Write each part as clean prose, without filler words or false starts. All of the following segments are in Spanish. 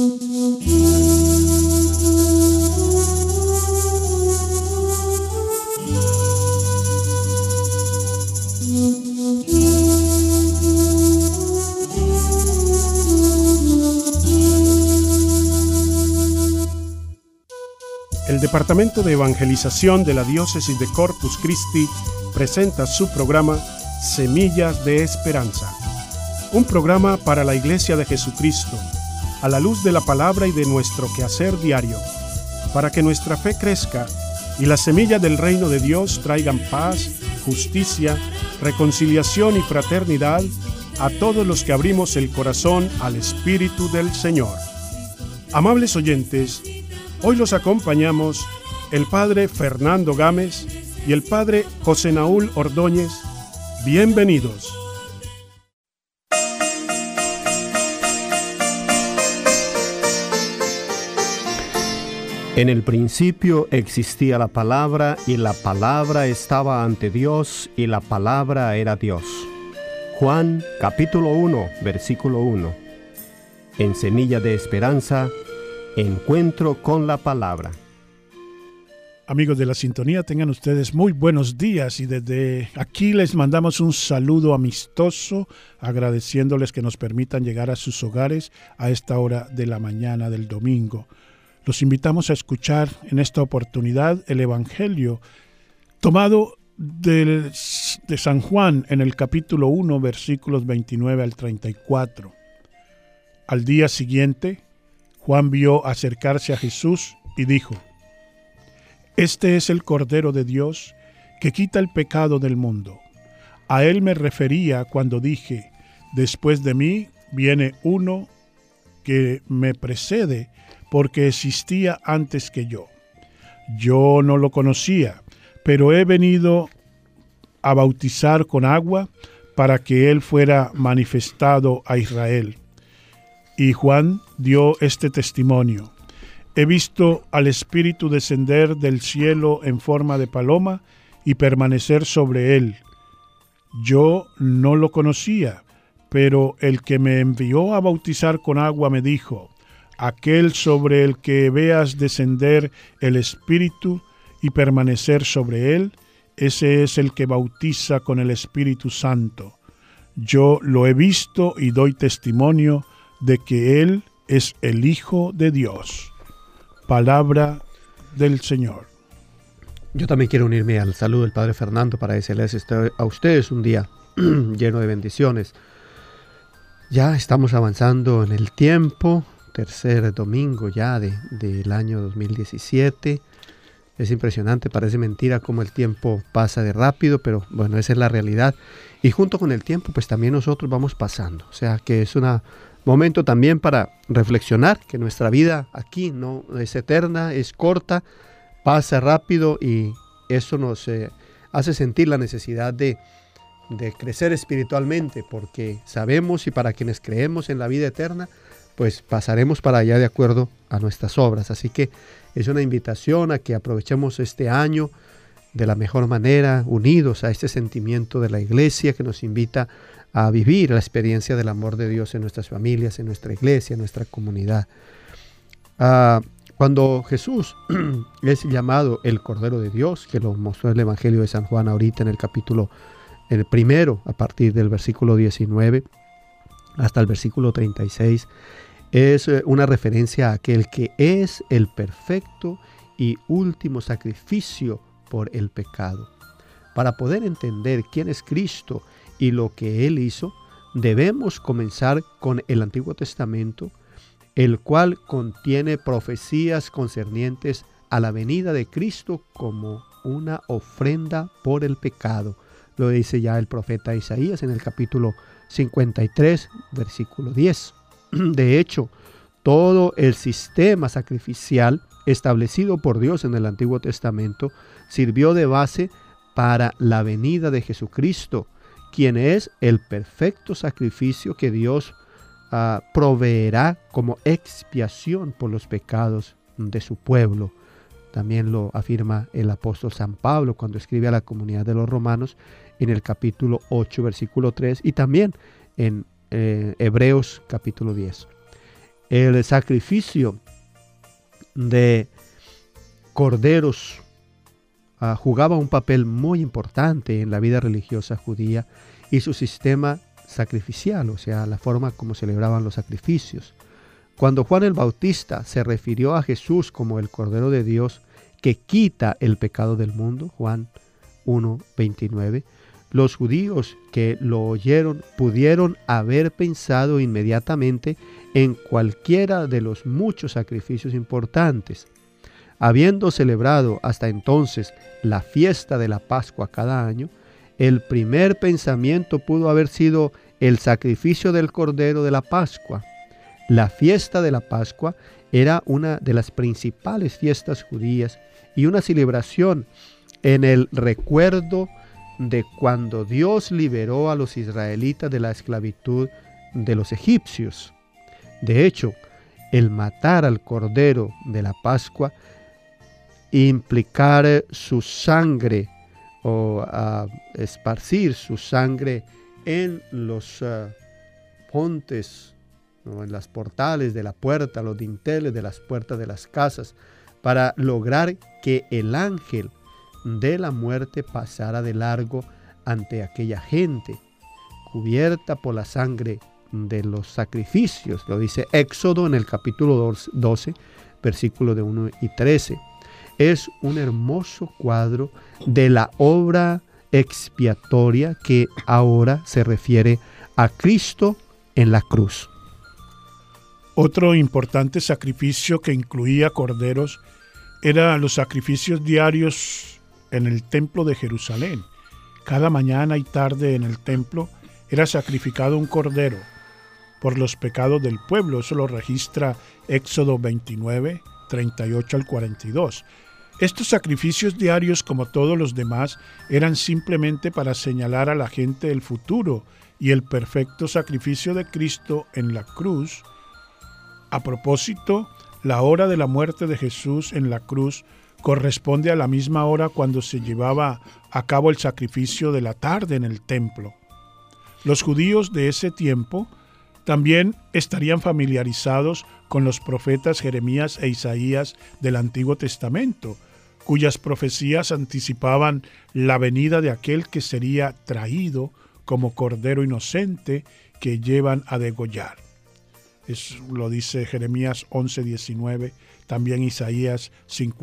El Departamento de Evangelización de la Diócesis de Corpus Christi presenta su programa Semillas de Esperanza, un programa para la Iglesia de Jesucristo, a la luz de la palabra y de nuestro quehacer diario, para que nuestra fe crezca y las semillas del reino de Dios traigan paz, justicia, reconciliación y fraternidad a todos los que abrimos el corazón al Espíritu del Señor. Amables oyentes, hoy los acompañamos el Padre Fernando Gámez y el Padre José Naúl Ordóñez. Bienvenidos. En el principio existía la palabra, y la palabra estaba ante Dios, y la palabra era Dios. Juan capítulo 1, versículo 1. En Semilla de Esperanza, encuentro con la palabra. Amigos de la sintonía, tengan ustedes muy buenos días y desde aquí les mandamos un saludo amistoso, agradeciéndoles que nos permitan llegar a sus hogares a esta hora de la mañana del domingo. Los invitamos a escuchar en esta oportunidad el Evangelio tomado de San Juan en el capítulo 1, versículos 29 al 34. Al día siguiente, Juan vio acercarse a Jesús y dijo: Este es el Cordero de Dios que quita el pecado del mundo. A él me refería cuando dije: después de mí viene uno que me precede, porque existía antes que yo. Yo no lo conocía, pero he venido a bautizar con agua para que él fuera manifestado a Israel. Y Juan dio este testimonio: he visto al Espíritu descender del cielo en forma de paloma y permanecer sobre él. Yo no lo conocía, pero el que me envió a bautizar con agua me dijo: aquel sobre el que veas descender el Espíritu y permanecer sobre él, ese es el que bautiza con el Espíritu Santo. Yo lo he visto y doy testimonio de que él es el Hijo de Dios. Palabra del Señor. Yo también quiero unirme al saludo del Padre Fernando para desearles a ustedes un día lleno de bendiciones. Ya estamos avanzando en el tiempo, tercer domingo ya del año 2017. Es impresionante, parece mentira cómo el tiempo pasa de rápido, pero bueno, esa es la realidad. Y junto con el tiempo, pues también nosotros vamos pasando. O sea que es un momento también para reflexionar que nuestra vida aquí no es eterna, es corta, pasa rápido, y eso nos hace sentir la necesidad de crecer espiritualmente, porque sabemos, y para quienes creemos en la vida eterna, pues pasaremos para allá de acuerdo a nuestras obras. Así que es una invitación a que aprovechemos este año de la mejor manera, unidos a este sentimiento de la Iglesia que nos invita a vivir la experiencia del amor de Dios en nuestras familias, en nuestra iglesia, en nuestra comunidad. Cuando Jesús es llamado el Cordero de Dios, que lo mostró el Evangelio de San Juan ahorita en el capítulo primero, a partir del versículo 19 hasta el versículo 36, es una referencia a aquel que es el perfecto y último sacrificio por el pecado. Para poder entender quién es Cristo y lo que Él hizo, debemos comenzar con el Antiguo Testamento, el cual contiene profecías concernientes a la venida de Cristo como una ofrenda por el pecado. Lo dice ya el profeta Isaías en el capítulo 53, versículo 10. De hecho, todo el sistema sacrificial establecido por Dios en el Antiguo Testamento sirvió de base para la venida de Jesucristo, quien es el perfecto sacrificio que Dios proveerá como expiación por los pecados de su pueblo. También lo afirma el apóstol San Pablo cuando escribe a la comunidad de los romanos en el capítulo 8, versículo 3, y también en Hebreos capítulo 10. El sacrificio de corderos jugaba un papel muy importante en la vida religiosa judía y su sistema sacrificial, o sea, la forma como celebraban los sacrificios. Cuando Juan el Bautista se refirió a Jesús como el Cordero de Dios que quita el pecado del mundo, Juan 1:29, los judíos que lo oyeron pudieron haber pensado inmediatamente en cualquiera de los muchos sacrificios importantes. Habiendo celebrado hasta entonces la fiesta de la Pascua cada año, el primer pensamiento pudo haber sido el sacrificio del Cordero de la Pascua. La fiesta de la Pascua era una de las principales fiestas judías y una celebración en el recuerdo de cuando Dios liberó a los israelitas de la esclavitud de los egipcios. De hecho, el matar al Cordero de la Pascua, implicar su sangre o esparcir su sangre en los pontes, ¿no?, en las portales de la puerta, los dinteles de las puertas de las casas, para lograr que el ángel de la muerte pasara de largo ante aquella gente, cubierta por la sangre de los sacrificios. Lo dice Éxodo en el capítulo 12, versículos de 1 y 13. Es un hermoso cuadro de la obra expiatoria que ahora se refiere a Cristo en la cruz. Otro importante sacrificio que incluía corderos era los sacrificios diarios en el templo de Jerusalén. Cada mañana y tarde en el templo era sacrificado un cordero por los pecados del pueblo. Eso lo registra Éxodo 29, 38 al 42. Estos sacrificios diarios, como todos los demás, eran simplemente para señalar a la gente el futuro y el perfecto sacrificio de Cristo en la cruz. A propósito, la hora de la muerte de Jesús en la cruz corresponde a la misma hora cuando se llevaba a cabo el sacrificio de la tarde en el templo. Los judíos de ese tiempo también estarían familiarizados con los profetas Jeremías e Isaías del Antiguo Testamento, cuyas profecías anticipaban la venida de aquel que sería traído como cordero inocente que llevan a degollar. Eso lo dice Jeremías 11:19, también Isaías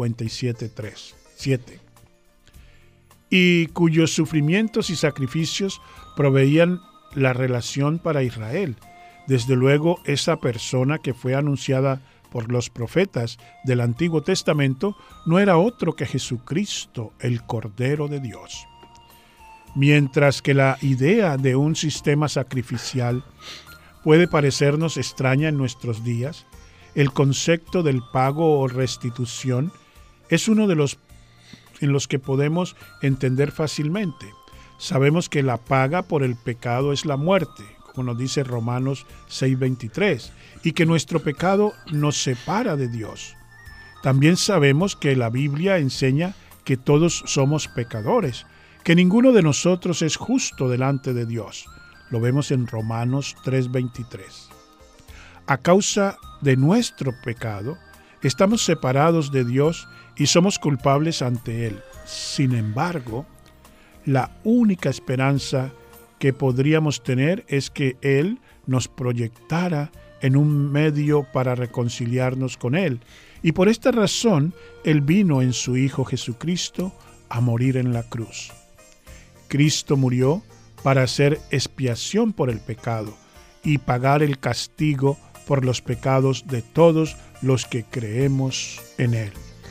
57:7. Y cuyos sufrimientos y sacrificios proveían la relación para Israel. Desde luego, esa persona que fue anunciada por los profetas del Antiguo Testamento no era otro que Jesucristo, el Cordero de Dios. Mientras que la idea de un sistema sacrificial puede parecernos extraña en nuestros días, el concepto del pago o restitución es uno de los en los que podemos entender fácilmente. Sabemos que la paga por el pecado es la muerte, como nos dice Romanos 6:23, y que nuestro pecado nos separa de Dios. También sabemos que la Biblia enseña que todos somos pecadores, que ninguno de nosotros es justo delante de Dios. Lo vemos en Romanos 3:23. A causa de nuestro pecado, estamos separados de Dios y somos culpables ante Él. Sin embargo, la única esperanza que podríamos tener es que Él nos proyectara en un medio para reconciliarnos con Él. Y por esta razón, Él vino en su Hijo Jesucristo a morir en la cruz. Cristo murió para hacer expiación por el pecado y pagar el castigo por los pecados de todos los que creemos en Él.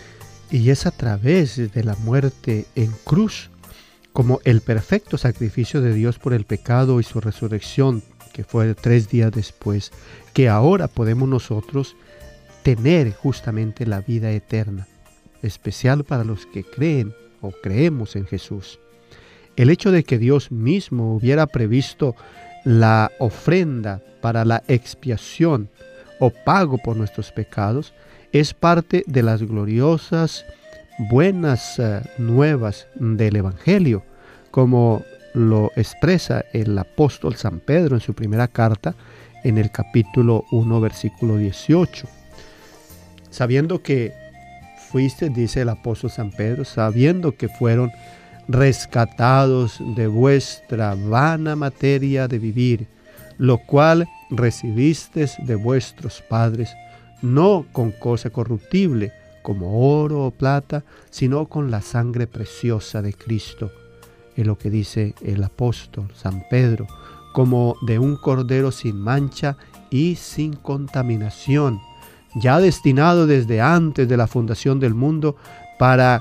Y es a través de la muerte en cruz, como el perfecto sacrificio de Dios por el pecado y su resurrección, que fue 3 días después, que ahora podemos nosotros tener justamente la vida eterna, especial para los que creen o creemos en Jesús. El hecho de que Dios mismo hubiera previsto la ofrenda para la expiación o pago por nuestros pecados es parte de las gloriosas buenas nuevas del Evangelio, como lo expresa el apóstol San Pedro en su primera carta, en el capítulo 1, versículo 18. Sabiendo que fuiste, dice el apóstol San Pedro, sabiendo que fueron rescatados de vuestra vana materia de vivir, lo cual recibisteis de vuestros padres, no con cosa corruptible, como oro o plata, sino con la sangre preciosa de Cristo. Es lo que dice el apóstol San Pedro, como de un cordero sin mancha y sin contaminación, ya destinado desde antes de la fundación del mundo para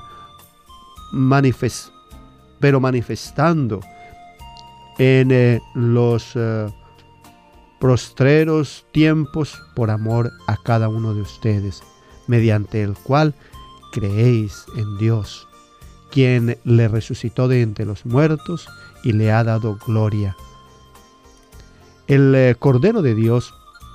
manifestando en los postreros tiempos por amor a cada uno de ustedes, mediante el cual creéis en Dios, quien le resucitó de entre los muertos y le ha dado gloria. El Cordero de Dios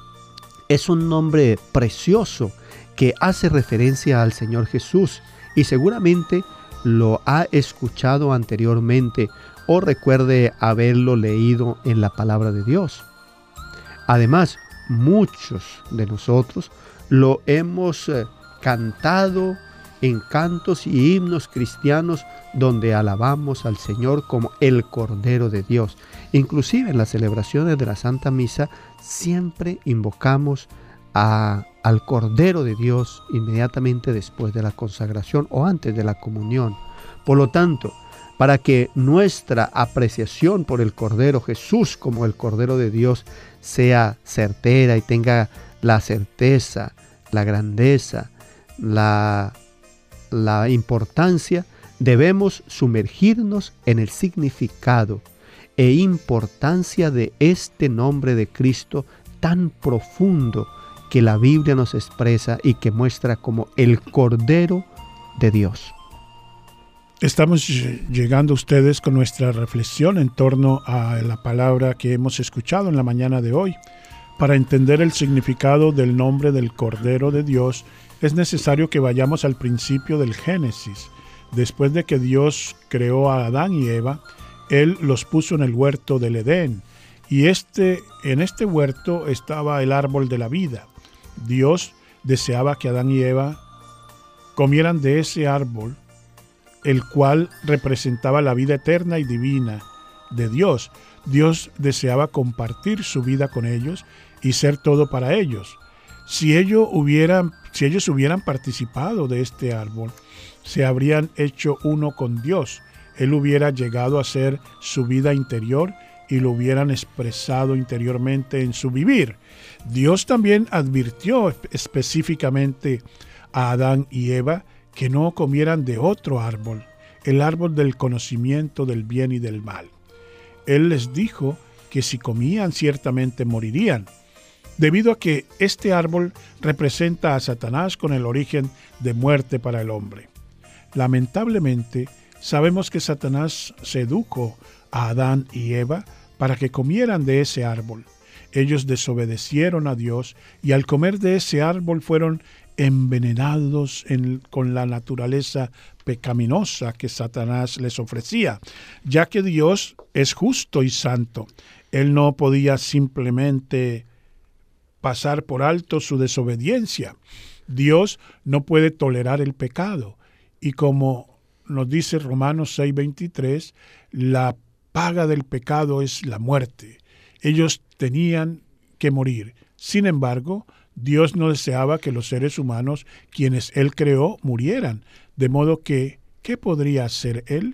es un nombre precioso que hace referencia al Señor Jesús, y seguramente lo ha escuchado anteriormente o recuerde haberlo leído en la palabra de Dios. Además, muchos de nosotros lo hemos cantado en cantos y himnos cristianos donde alabamos al Señor como el Cordero de Dios. Inclusive en las celebraciones de la Santa Misa siempre invocamos al Cordero de Dios inmediatamente después de la consagración o antes de la comunión. Por lo tanto, para que nuestra apreciación por el Cordero Jesús como el Cordero de Dios sea certera y tenga la certeza, la grandeza, la importancia, debemos sumergirnos en el significado e importancia de este nombre de Cristo tan profundo que la Biblia nos expresa y que muestra como el Cordero de Dios. Estamos llegando a ustedes con nuestra reflexión en torno a la palabra que hemos escuchado en la mañana de hoy. Para entender el significado del nombre del Cordero de Dios, es necesario que vayamos al principio del Génesis. Después de que Dios creó a Adán y Eva, Él los puso en el huerto del Edén. Y en este huerto estaba el árbol de la vida. Dios deseaba que Adán y Eva comieran de ese árbol, el cual representaba la vida eterna y divina de Dios. Dios deseaba compartir su vida con ellos y ser todo para ellos. Si ellos hubieran participado de este árbol, se habrían hecho uno con Dios. Él hubiera llegado a ser su vida interior y lo hubieran expresado interiormente en su vivir. Dios también advirtió específicamente a Adán y Eva que no comieran de otro árbol, el árbol del conocimiento del bien y del mal. Él les dijo que si comían ciertamente morirían, debido a que este árbol representa a Satanás con el origen de muerte para el hombre. Lamentablemente, sabemos que Satanás sedujo a Adán y Eva para que comieran de ese árbol. Ellos desobedecieron a Dios y al comer de ese árbol fueron envenenados con la naturaleza pecaminosa que Satanás les ofrecía, ya que Dios es justo y santo. Él no podía simplemente pasar por alto su desobediencia. Dios no puede tolerar el pecado. Y como nos dice Romanos 6:23, la paga del pecado es la muerte. Ellos tenían que morir. Sin embargo, Dios no deseaba que los seres humanos, quienes Él creó, murieran. De modo que, ¿qué podría hacer Él?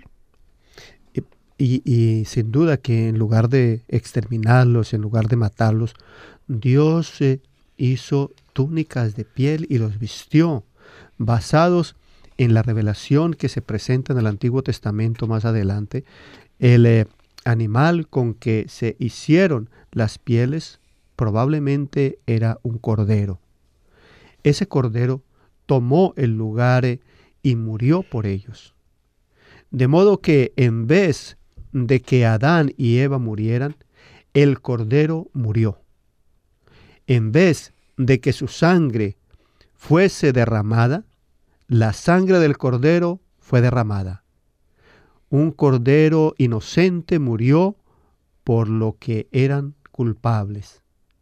Y sin duda que en lugar de exterminarlos, en lugar de matarlos, Dios hizo túnicas de piel y los vistió, basados en la revelación que se presenta en el Antiguo Testamento más adelante. El animal con que se hicieron las pieles probablemente era un cordero. Ese cordero tomó el lugar y murió por ellos. De modo que en vez de que Adán y Eva murieran, el cordero murió. En vez de que su sangre fuese derramada, la sangre del cordero fue derramada. Un cordero inocente murió por lo que eran culpables.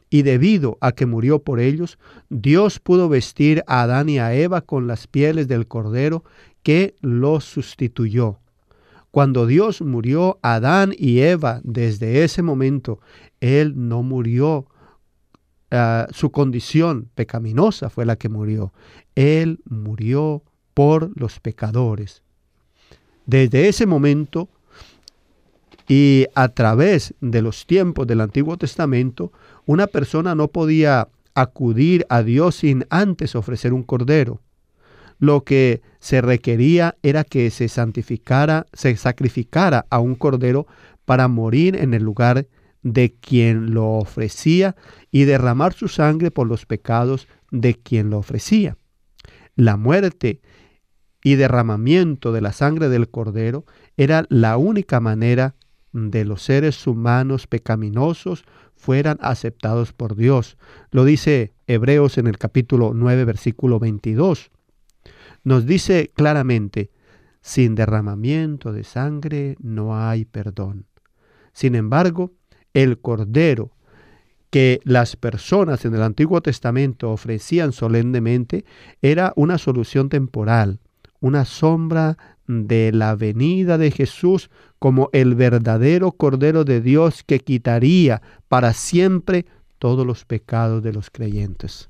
y debido a que murió por ellos, Dios pudo vestir a Adán y a Eva con las pieles del Cordero que los sustituyó. Cuando Dios murió a Adán y Eva, desde ese momento, Él no murió. Su condición pecaminosa fue la que murió. Él murió por los pecadores. Desde ese momento y a través de los tiempos del Antiguo Testamento, una persona no podía acudir a Dios sin antes ofrecer un cordero. Lo que se requería era que se sacrificara a un cordero para morir en el lugar de quien lo ofrecía y derramar su sangre por los pecados de quien lo ofrecía. La muerte y derramamiento de la sangre del cordero era la única manera de los seres humanos pecaminosos fueran aceptados por Dios. Lo dice Hebreos en el capítulo 9, versículo 22. Nos dice claramente, sin derramamiento de sangre no hay perdón. Sin embargo, el cordero que las personas en el Antiguo Testamento ofrecían solemnemente era una solución temporal, una sombra de la venida de Jesús como el verdadero Cordero de Dios que quitaría para siempre todos los pecados de los creyentes.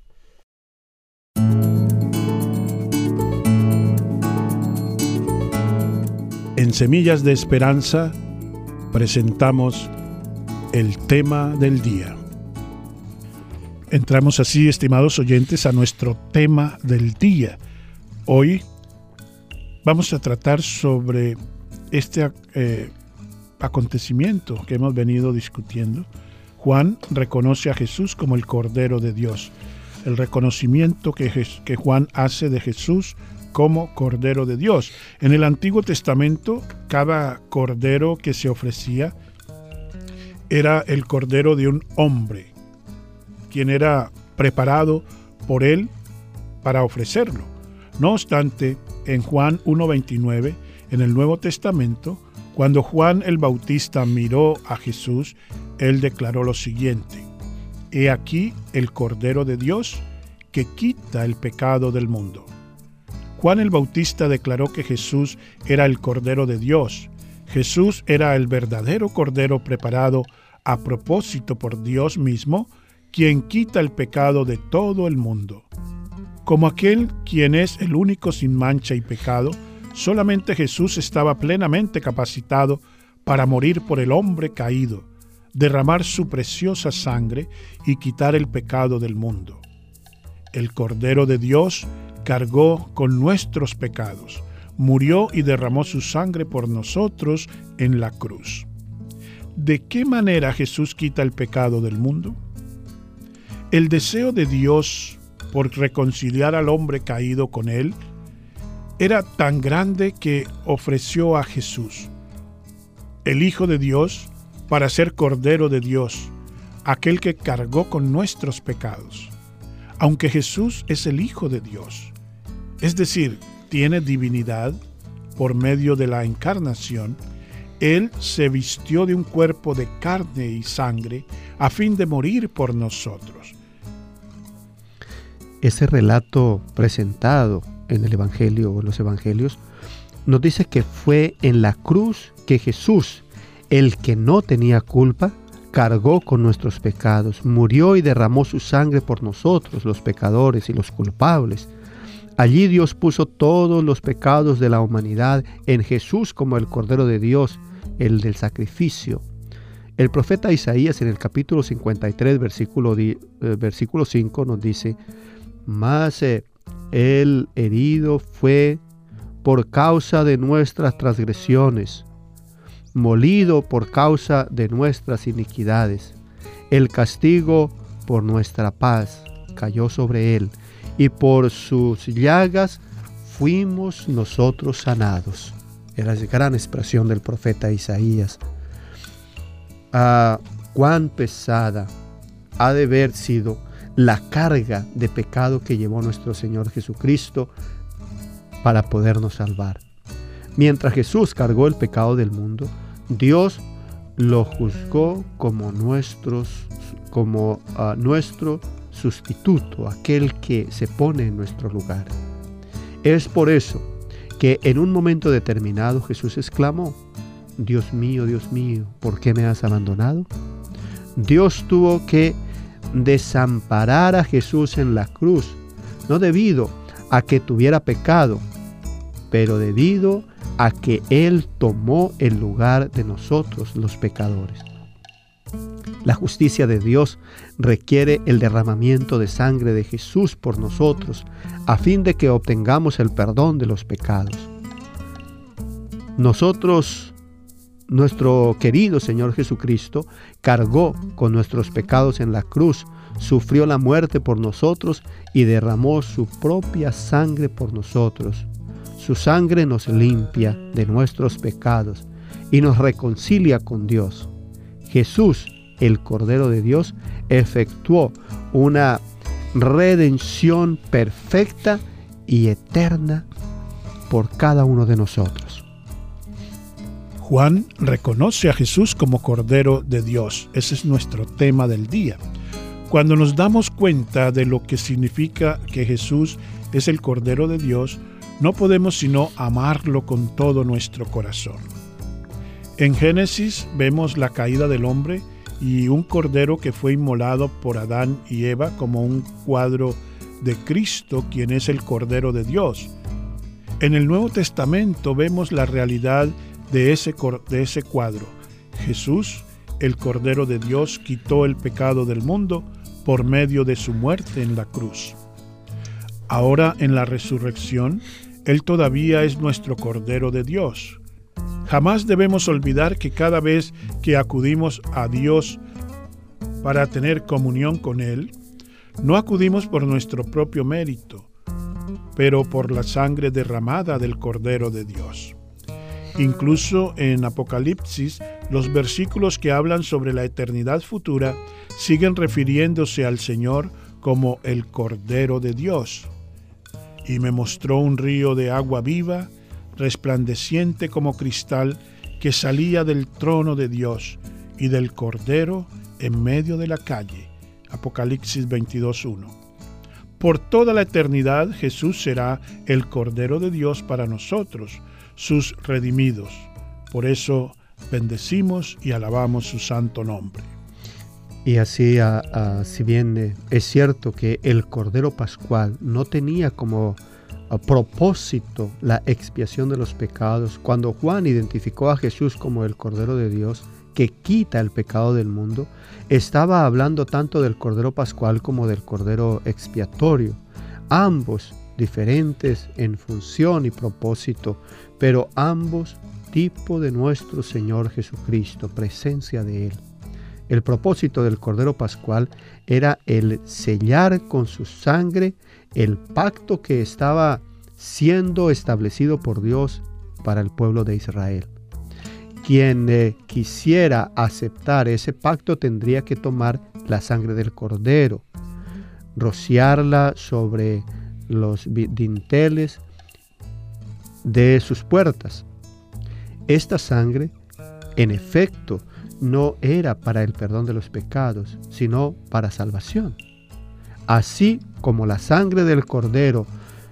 En Semillas de Esperanza presentamos el tema del día. Entramos así, estimados oyentes, a nuestro tema del día. Hoy vamos a tratar sobre este acontecimiento que hemos venido discutiendo. Juan reconoce a Jesús como el Cordero de Dios. El reconocimiento que Juan hace de Jesús como Cordero de Dios. En el Antiguo Testamento, cada cordero que se ofrecía era el cordero de un hombre, quien era preparado por él para ofrecerlo. No obstante, en Juan 1:29, en el Nuevo Testamento, cuando Juan el Bautista miró a Jesús, él declaró lo siguiente: He aquí el Cordero de Dios que quita el pecado del mundo. Juan el Bautista declaró que Jesús era el Cordero de Dios. Jesús era el verdadero Cordero preparado a propósito por Dios mismo, quien quita el pecado de todo el mundo. Como aquel quien es el único sin mancha y pecado, solamente Jesús estaba plenamente capacitado para morir por el hombre caído, derramar su preciosa sangre y quitar el pecado del mundo. El Cordero de Dios cargó con nuestros pecados, murió y derramó su sangre por nosotros en la cruz. ¿De qué manera Jesús quita el pecado del mundo? El deseo de Dios por reconciliar al hombre caído con Él era tan grande que ofreció a Jesús, el Hijo de Dios, para ser Cordero de Dios, aquel que cargó con nuestros pecados. Aunque Jesús es el Hijo de Dios, es decir, tiene divinidad por medio de la encarnación, Él se vistió de un cuerpo de carne y sangre a fin de morir por nosotros. Ese relato presentado en el Evangelio o en los Evangelios nos dice que fue en la cruz que Jesús, el que no tenía culpa, cargó con nuestros pecados, murió y derramó su sangre por nosotros, los pecadores y los culpables. Allí Dios puso todos los pecados de la humanidad en Jesús como el Cordero de Dios, el del sacrificio. El profeta Isaías en el capítulo 53, versículo 5 nos dice: Mas el herido fue por causa de nuestras transgresiones, molido por causa de nuestras iniquidades. El castigo por nuestra paz cayó sobre él, y por sus llagas fuimos nosotros sanados. Era la gran expresión del profeta Isaías. Cuán pesada ha de haber sido la carga de pecado que llevó nuestro Señor Jesucristo para podernos salvar. Mientras Jesús cargó el pecado del mundo, Dios lo juzgó como como nuestro sustituto, aquel que se pone en nuestro lugar. Es por eso que en un momento determinado Jesús exclamó: Dios mío, ¿por qué me has abandonado? Dios tuvo que desamparar a Jesús en la cruz, no debido a que tuviera pecado, pero debido a que Él tomó el lugar de nosotros, los pecadores. La justicia de Dios requiere el derramamiento de sangre de Jesús por nosotros, a fin de que obtengamos el perdón de los pecados. Nuestro querido Señor Jesucristo cargó con nuestros pecados en la cruz, sufrió la muerte por nosotros y derramó su propia sangre por nosotros. Su sangre nos limpia de nuestros pecados y nos reconcilia con Dios. Jesús, el Cordero de Dios, efectuó una redención perfecta y eterna por cada uno de nosotros. Juan reconoce a Jesús como Cordero de Dios. Ese es nuestro tema del día. Cuando nos damos cuenta de lo que significa que Jesús es el Cordero de Dios, no podemos sino amarlo con todo nuestro corazón. En Génesis vemos la caída del hombre y un cordero que fue inmolado por Adán y Eva como un cuadro de Cristo, quien es el Cordero de Dios. En el Nuevo Testamento vemos la realidad de ese cuadro. Jesús, el Cordero de Dios, quitó el pecado del mundo por medio de su muerte en la cruz. Ahora, en la resurrección, Él todavía es nuestro Cordero de Dios. Jamás debemos olvidar que cada vez que acudimos a Dios para tener comunión con Él, no acudimos por nuestro propio mérito, pero por la sangre derramada del Cordero de Dios. Incluso en Apocalipsis, los versículos que hablan sobre la eternidad futura siguen refiriéndose al Señor como el Cordero de Dios. Y me mostró un río de agua viva, resplandeciente como cristal, que salía del trono de Dios y del Cordero en medio de la calle. Apocalipsis 22:1. Por toda la eternidad Jesús será el Cordero de Dios para nosotros, sus redimidos. Por eso bendecimos y alabamos su santo nombre. Y así, si bien es cierto que el Cordero Pascual no tenía como propósito la expiación de los pecados, cuando Juan identificó a Jesús como el Cordero de Dios que quita el pecado del mundo, estaba hablando tanto del Cordero Pascual como del Cordero expiatorio, ambos diferentes en función y propósito, pero ambos tipo de nuestro Señor Jesucristo, presencia de Él. El propósito del Cordero Pascual era el sellar con su sangre el pacto que estaba siendo establecido por Dios para el pueblo de Israel. Quien quisiera aceptar ese pacto tendría que tomar la sangre del Cordero, rociarla sobre los dinteles de sus puertas. Esta sangre, en efecto, no era para el perdón de los pecados, sino para salvación. Así como la sangre del Cordero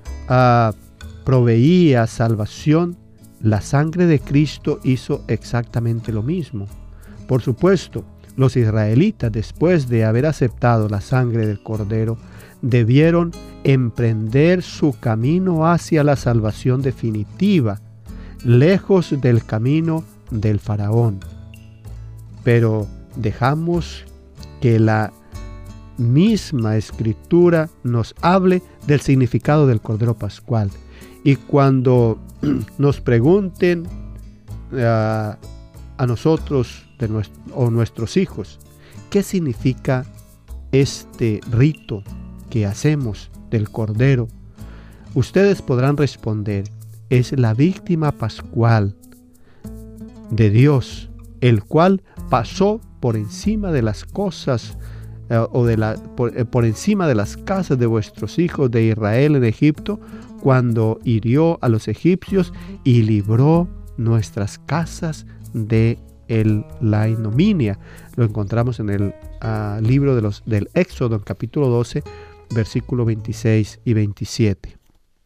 proveía salvación, la sangre de Cristo hizo exactamente lo mismo. Por supuesto, los israelitas, después de haber aceptado la sangre del Cordero, debieron emprender su camino hacia la salvación definitiva, lejos del camino del faraón. Pero dejamos que la misma Escritura nos hable del significado del Cordero Pascual. Y cuando nos pregunten a nosotros o nuestros hijos, ¿qué significa este rito que hacemos del Cordero? Ustedes podrán responder: es la víctima pascual de Dios, el cual pasó por encima de las cosas por encima de las casas de vuestros hijos de Israel en Egipto, cuando hirió a los egipcios y libró nuestras casas de la ignominia. Lo encontramos en el libro del Éxodo, capítulo 12, versículos 26 y 27.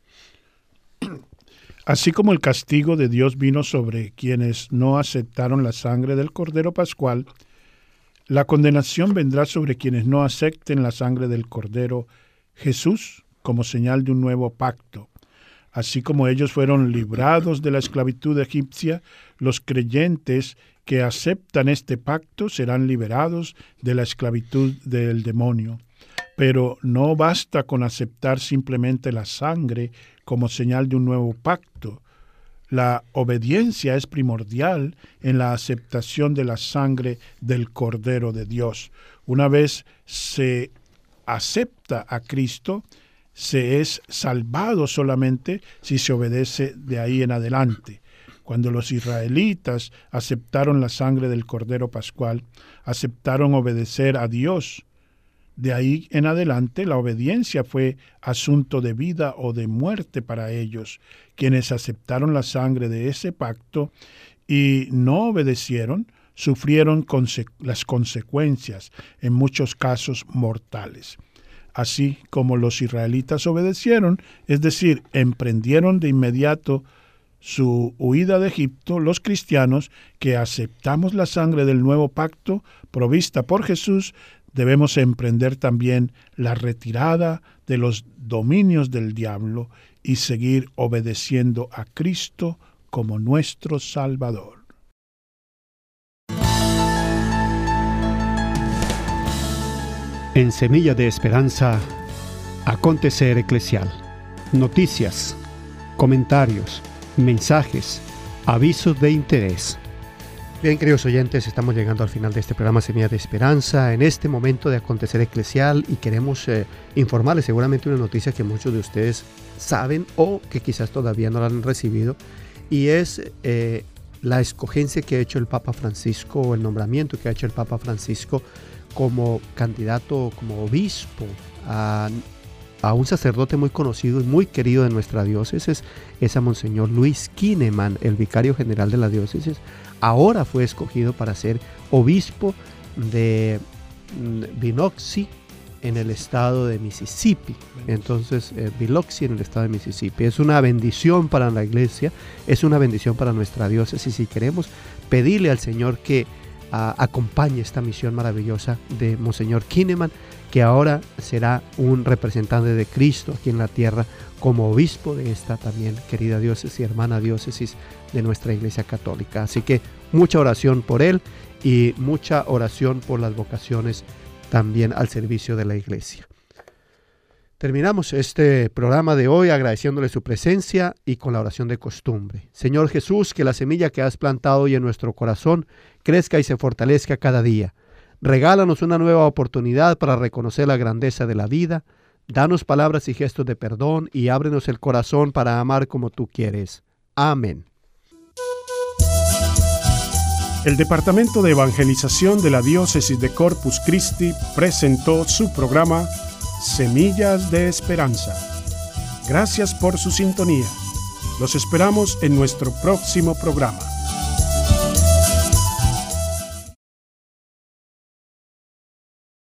Así como el castigo de Dios vino sobre quienes no aceptaron la sangre del Cordero Pascual, la condenación vendrá sobre quienes no acepten la sangre del Cordero Jesús como señal de un nuevo pacto. Así como ellos fueron librados de la esclavitud egipcia, los creyentes que aceptan este pacto serán liberados de la esclavitud del demonio. Pero no basta con aceptar simplemente la sangre como señal de un nuevo pacto. La obediencia es primordial en la aceptación de la sangre del Cordero de Dios. Una vez se acepta a Cristo, se es salvado solamente si se obedece de ahí en adelante. Cuando los israelitas aceptaron la sangre del Cordero Pascual, aceptaron obedecer a Dios. De ahí en adelante, la obediencia fue asunto de vida o de muerte para ellos. Quienes aceptaron la sangre de ese pacto y no obedecieron, sufrieron las consecuencias, en muchos casos mortales. Así como los israelitas obedecieron, es decir, emprendieron de inmediato su huida de Egipto, los cristianos que aceptamos la sangre del nuevo pacto provista por Jesús, debemos emprender también la retirada de los dominios del diablo y seguir obedeciendo a Cristo como nuestro Salvador. En Semilla de Esperanza, Acontecer Eclesial. Noticias, comentarios, mensajes, avisos de interés. Bien, queridos oyentes, estamos llegando al final de este programa Semilla de Esperanza, en este momento de Acontecer Eclesial, y queremos informarles seguramente una noticia que muchos de ustedes saben o que quizás todavía no la han recibido, y es la escogencia que ha hecho el Papa Francisco, o el nombramiento que ha hecho el Papa Francisco como candidato, como obispo a un sacerdote muy conocido y muy querido de nuestra diócesis, es a Monseñor Luis Kineman, el vicario general de la diócesis. Ahora fue escogido para ser obispo de Biloxi en el estado de Mississippi. Entonces, Biloxi en el estado de Mississippi. Es una bendición para la iglesia, es una bendición para nuestra diócesis, y queremos pedirle al Señor que acompañe esta misión maravillosa de Monseñor Kineman, que ahora será un representante de Cristo aquí en la tierra como obispo de esta también querida diócesis y hermana diócesis de nuestra Iglesia Católica. Así que mucha oración por él y mucha oración por las vocaciones también al servicio de la Iglesia. Terminamos este programa de hoy agradeciéndole su presencia y con la oración de costumbre. Señor Jesús, que la semilla que has plantado hoy en nuestro corazón crezca y se fortalezca cada día. Regálanos una nueva oportunidad para reconocer la grandeza de la vida. Danos palabras y gestos de perdón y ábrenos el corazón para amar como tú quieres. Amén. El Departamento de Evangelización de la Diócesis de Corpus Christi presentó su programa Semillas de Esperanza. Gracias por su sintonía. Los esperamos en nuestro próximo programa.